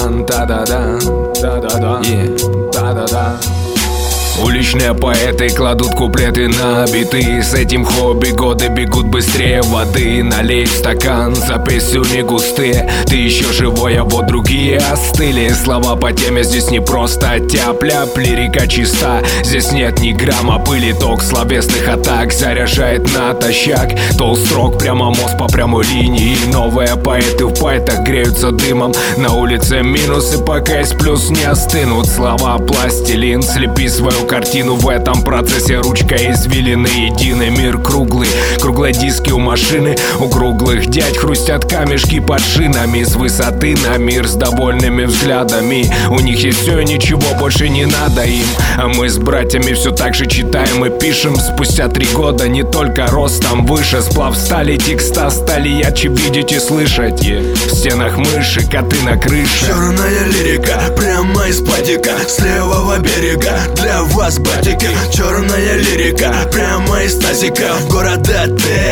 стакан, да-да-да, да-да-да, да-да-да. Уличные поэты кладут куплеты на биты. С этим хобби годы бегут быстрее воды. Налей в стакан, за песню не густые. Ты еще живой, а вот другие остыли. Слова по теме здесь не просто тяп-ляп. Лирика чиста, здесь нет ни грамма пыли. Ток словесных атак заряжает натощак. Толстрок, прямо мозг по прямой линии. Новые поэты в байтах греются дымом. На улице минусы, пока есть плюс не остынут. Слова пластилин, слепи свою картину. В этом процессе ручка извилины. Единый мир круглый, круглые диски у машины. У круглых дядь хрустят камешки под шинами. С высоты на мир с довольными взглядами. У них есть все и ничего больше не надо им. А мы с братьями все так же читаем и пишем. Спустя 3 года не только ростом выше. Сплав стали, текста стали ярче видеть и слышать. В стенах мыши, коты на крыше. Черная лирика, прямо из падика, с левого берега. Для вас, батики, черная лирика, прямо из тазика в города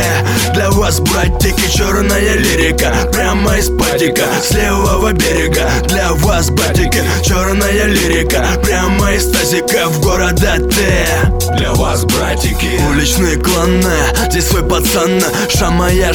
Т. Для вас, братики, черная лирика, прямо из падика, с левого берега. Для вас, батики, черная лирика, прямо из тазика в города Т. Для вас, братики, уличные кланы, здесь свой пацан. Шамая,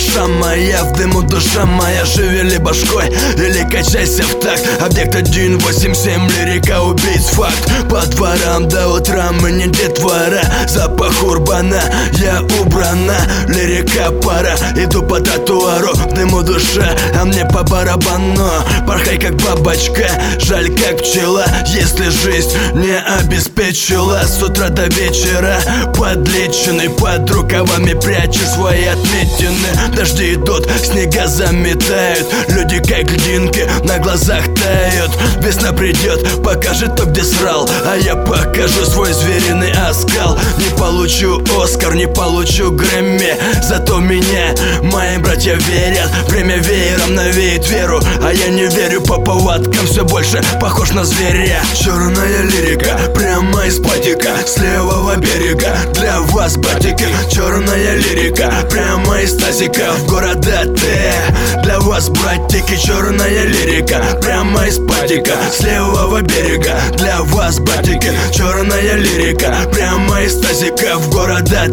в дыму душа моя. Шевели башкой или качайся в такт. Объект 187, лирика убийц факт. По дворам до утра мы не детвора. Запах урбана, я убрана. Лирика пара, иду по тротуару, в дыму душа, а мне по барабану. Порхай как бабочка, жаль как пчела. Если жизнь не обеспечила, с утра до вечера подлеченный, под рукавами прячу свои отметины. Дожди идут, снега заметают, люди как льдинки на глазах тают. Весна придет, покажет то, где срал, а я покажу свой звериный оскал. Не получу Оскар, не получу Грэмми, зато меня мои братья верят. Время веером навеет веру, а я не верю по повадкам, все больше похож на зверя. Черная лирика, прямо из падика, с левого берега. Для вас, братики, черная лирика, прямо из тазика в города Т. Для вас, братики, черная лирика, прямо из падика, с левого берега. Для вас, братики, черная лирика, прямо из тазика в города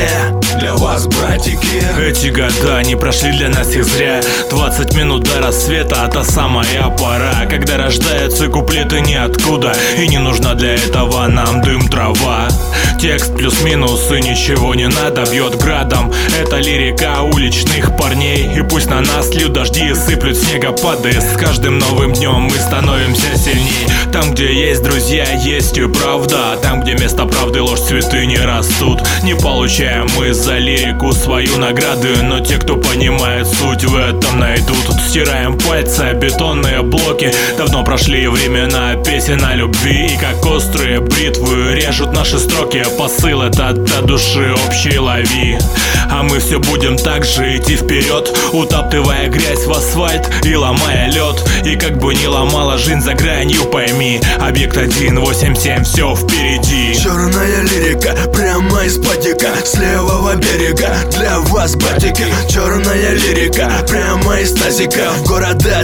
Т. Для вас, братики, эти года не прошли для нас и зря. 20 минут до рассвета, а та самая пора, когда рождаются куплеты ниоткуда. И не нужна для этого нам дым, трава. Текст плюс-минус и ничего не надо, бьет градом. Это лирика уличных парней. И пусть на нас льют дожди и сыплют снегопады. С каждым новым днем мы становимся сильней. Там, где есть друзья, есть и правда. Там, где вместо правды ложь, цветы не растут. Не получаем мы за лирику свою награды, но те, кто понимает суть, в этом найдут. Стираем пальцы, бетонные блоки. Давно прошли времена песен о любви. И как острые бритвы режут наши строки. Посыл этот до души общей лови. А мы все будем так же идти вперед, утаптывая грязь в асфальт и ломая лед. И как бы ни ломала жизнь за гранью, пойми, объект 187, все впереди. Черная лирика, прямо из падика, с левого берега. Для вас, братики, черная лирика, прямо из тазика в города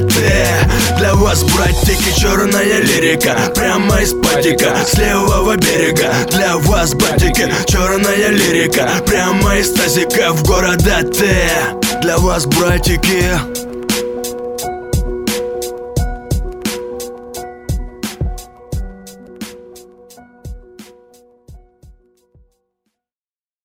Т. Для вас, братики, черная лирика, прямо из падика, с левого берега. Для вас, братики, черная лирика, прямо из тазика в города Т. Для вас, братики.